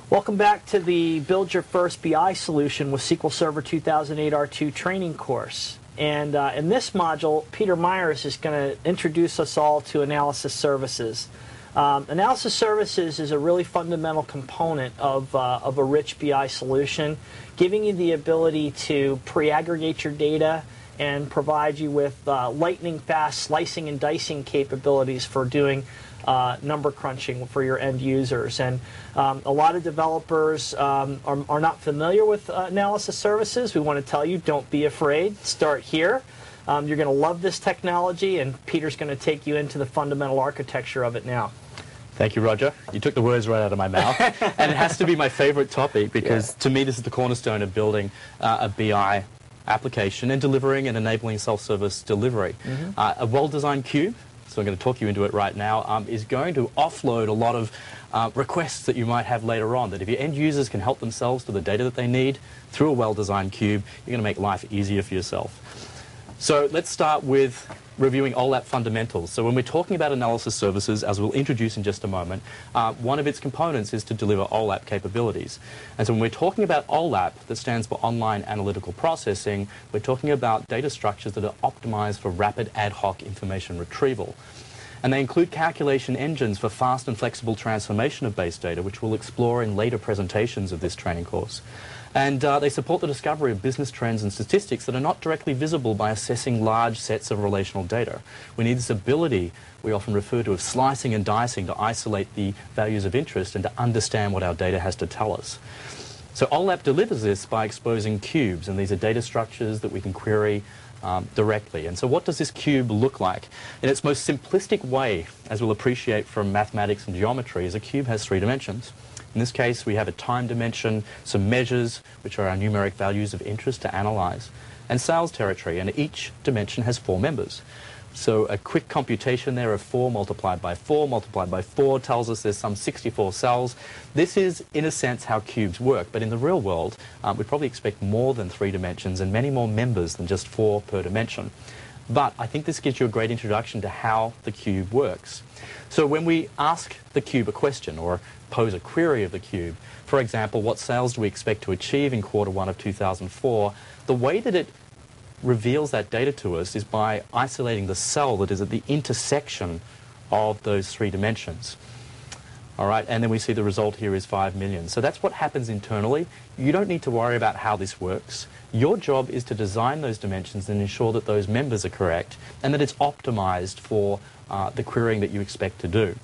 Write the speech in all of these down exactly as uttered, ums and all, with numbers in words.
Welcome back to the Build Your First B I Solution with S Q L Server two thousand eight R two training course. And uh, in this module, Peter Myers is going to introduce us all to analysis services. Um, analysis services is a really fundamental component of, uh, of a rich B I solution, giving you the ability to pre-aggregate your data and provide you with uh, lightning-fast slicing and dicing capabilities for doing uh, number crunching for your end users. And um, a lot of developers um, are, are not familiar with uh, analysis services. We want to tell you, don't be afraid. Start here. Um, you're going to love this technology, and Peter's going to take you into the fundamental architecture of it now. Thank you, Roger. You took the words right out of my mouth. And it has to be my favorite topic because, yeah. to me, this is the cornerstone of building uh, a B I application and delivering and enabling self-service delivery. Mm-hmm. uh, a well-designed cube, so I'm going to talk you into it right now, um, is going to offload a lot of uh, requests that you might have later on, that if your end users can help themselves to the data that they need through a well-designed cube, you're going to make life easier for yourself. So let's start with reviewing O LAP fundamentals. So when we're talking about analysis services, as we'll introduce in just a moment, uh, one of its components is to deliver O LAP capabilities. And so when we're talking about O LAP, that stands for Online Analytical Processing, we're talking about data structures that are optimized for rapid ad hoc information retrieval. And they include calculation engines for fast and flexible transformation of base data, which we'll explore in later presentations of this training course. And uh, they support the discovery of business trends and statistics that are not directly visible by assessing large sets of relational data. We need this ability, we often refer to as slicing and dicing, to isolate the values of interest and to understand what our data has to tell us. So O LAP delivers this by exposing cubes, and these are data structures that we can query um, directly. And so what does this cube look like? In its most simplistic way, as we'll appreciate from mathematics and geometry, is a cube has three dimensions. In this case, we have a time dimension, some measures, which are our numeric values of interest to analyze, and sales territory, and each dimension has four members. So a quick computation there of four multiplied by four multiplied by four tells us there's some sixty-four cells. This is, in a sense, how cubes work, but in the real world, um, we probably expect more than three dimensions and many more members than just four per dimension. But I think this gives you a great introduction to how the cube works. So when we ask the cube a question or pose a query of the cube, for example, what sales do we expect to achieve in quarter one of two thousand four, the way that it reveals that data to us is by isolating the cell that is at the intersection of those three dimensions. All right, and then we see the result here is five million. So that's what happens internally. You don't need to worry about how this works. Your job is to design those dimensions and ensure that those members are correct and that it's optimized for uh, the querying that you expect to do.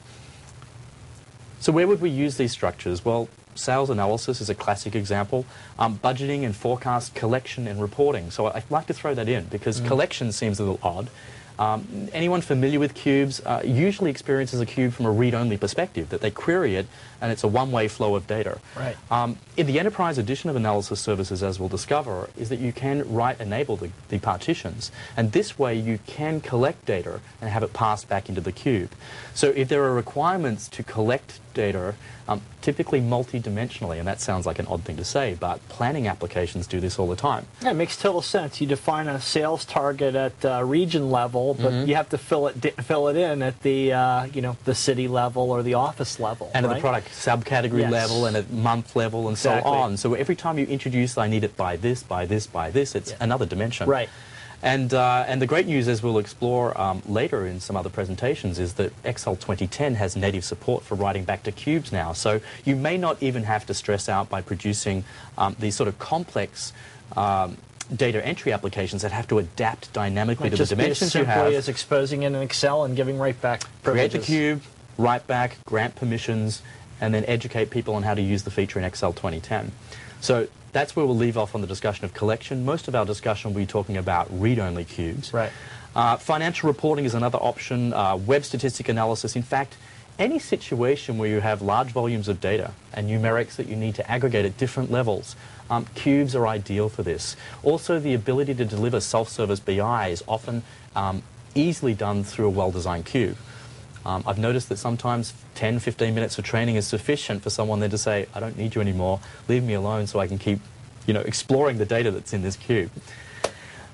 So where would we use these structures? Well, sales analysis is a classic example. Um, budgeting and forecast, collection and reporting. So I'd like to throw that in because mm. collection seems a little odd. Um, anyone familiar with cubes uh, usually experiences a cube from a read-only perspective, that they query it and it's a one-way flow of data. Right. Um, in the enterprise edition of analysis services, as we'll discover, is that you can write-enable the, the partitions, and this way you can collect data and have it passed back into the cube. So if there are requirements to collect data, um, typically multi-dimensionally, and that sounds like an odd thing to say, but planning applications do this all the time. Yeah, it makes total sense. You define a sales target at uh, region level, but mm-hmm. you have to fill it fill it in at the uh, you know the city level or the office level, and right? at the product subcategory yes. level and at month level and exactly. so on. So every time you introduce, I need it by this, by this, by this, it's yeah. another dimension. Right. And, uh, and the great news, as we'll explore um, later in some other presentations, is that Excel twenty ten has native support for writing back to cubes now. So you may not even have to stress out by producing um, these sort of complex um, data entry applications that have to adapt dynamically like to just the dimensions be as you have. simply as exposing it in Excel and giving right back privileges. Create the cube, write back, grant permissions, and then educate people on how to use the feature in Excel twenty ten. So that's where we'll leave off on the discussion of collection. Most of our discussion will be talking about read-only cubes. Right. Uh, financial reporting is another option, uh, web statistic analysis. In fact, any situation where you have large volumes of data and numerics that you need to aggregate at different levels, um, cubes are ideal for this. Also, the ability to deliver self-service B I is often um, easily done through a well-designed cube. Um, I've noticed that sometimes ten, fifteen minutes of training is sufficient for someone then to say, I don't need you anymore, leave me alone so I can keep, you know, exploring the data that's in this cube.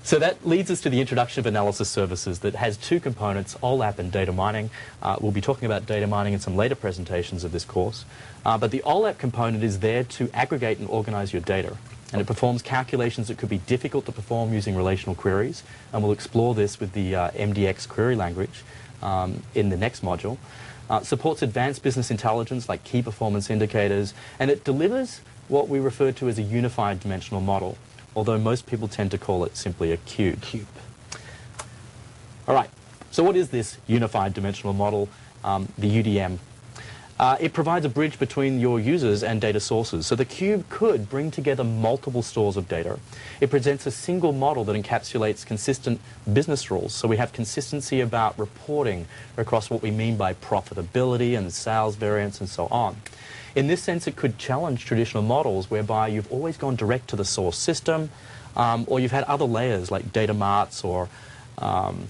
So that leads us to the introduction of analysis services that has two components, O LAP and data mining. Uh, we'll be talking about data mining in some later presentations of this course. Uh, but the O LAP component is there to aggregate and organize your data. And it performs calculations that could be difficult to perform using relational queries. And we'll explore this with the uh, M D X query language um, in the next module. Uh, supports advanced business intelligence like key performance indicators. And it delivers what we refer to as a unified dimensional model, although most people tend to call it simply a cube. Cube. All right, so what is this unified dimensional model, um, the U D M? Uh, it provides a bridge between your users and data sources. So the cube could bring together multiple stores of data. It presents a single model that encapsulates consistent business rules. So we have consistency about reporting across what we mean by profitability and sales variance and so on. In this sense, it could challenge traditional models whereby you've always gone direct to the source system, um, or you've had other layers like data marts or um,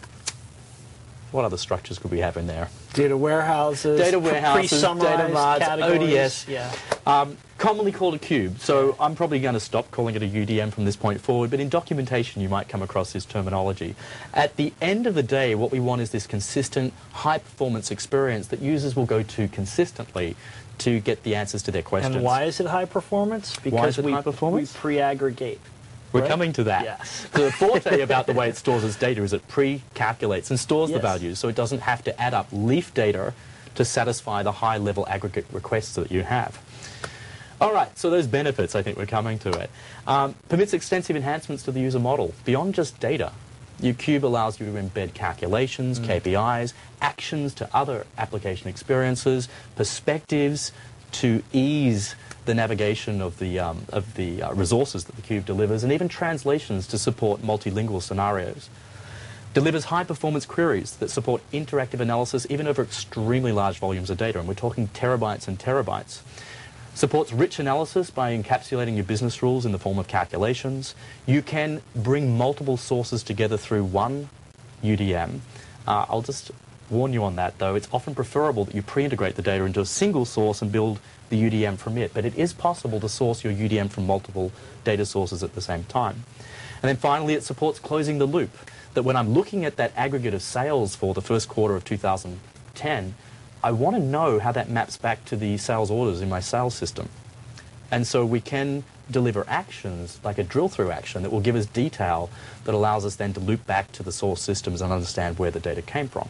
what other structures could we have in there? Data warehouses, data warehouses, pre-summarized data marts, categories. O D S, yeah. um, commonly called a cube. So I'm probably going to stop calling it a U D M from this point forward, but in documentation you might come across this terminology. At the end of the day, what we want is this consistent, high-performance experience that users will go to consistently to get the answers to their questions. And why is it high performance? Because why is it we, high performance? we pre-aggregate. We're right? coming to that. Yes. So the forte about the way it stores its data is it pre-calculates and stores Yes. the values, so it doesn't have to add up leaf data to satisfy the high-level aggregate requests that you have. All right, so those benefits, I think we're coming to it. Um, permits extensive enhancements to the user model beyond just data. Your cube allows you to embed calculations, mm. K P Is, actions to other application experiences, perspectives to ease the navigation of the, um, of the uh, resources that the cube delivers, and even translations to support multilingual scenarios. Delivers high-performance queries that support interactive analysis even over extremely large volumes of data, and we're talking terabytes and terabytes. Supports rich analysis by encapsulating your business rules in the form of calculations. You can bring multiple sources together through one U D M. Uh, I'll just warn you on that, though. It's often preferable that you pre-integrate the data into a single source and build the U D M from it, but it is possible to source your U D M from multiple data sources at the same time. And then finally, it supports closing the loop, that when I'm looking at that aggregate of sales for the first quarter of two thousand ten, I want to know how that maps back to the sales orders in my sales system. And so we can deliver actions, like a drill-through action, that will give us detail that allows us then to loop back to the source systems and understand where the data came from.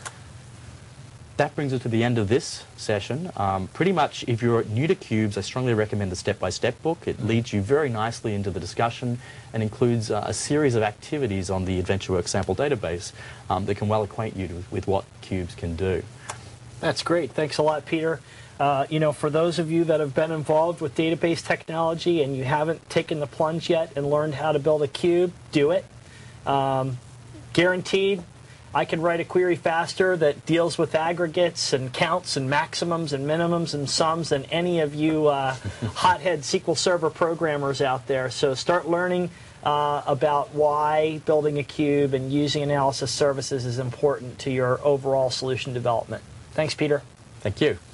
That brings us to the end of this session. Um, pretty much, if you're new to cubes, I strongly recommend the step-by-step book. It leads you very nicely into the discussion and includes uh, a series of activities on the AdventureWorks sample database um, that can well acquaint you to, with what cubes can do. That's great. Thanks a lot, Peter. Uh, you know, for those of you that have been involved with database technology and you haven't taken the plunge yet and learned how to build a cube, do it. Um, guaranteed, I can write a query faster that deals with aggregates and counts and maximums and minimums and sums than any of you uh, hothead S Q L Server programmers out there. So start learning uh, about why building a cube and using analysis services is important to your overall solution development. Thanks, Peter. Thank you.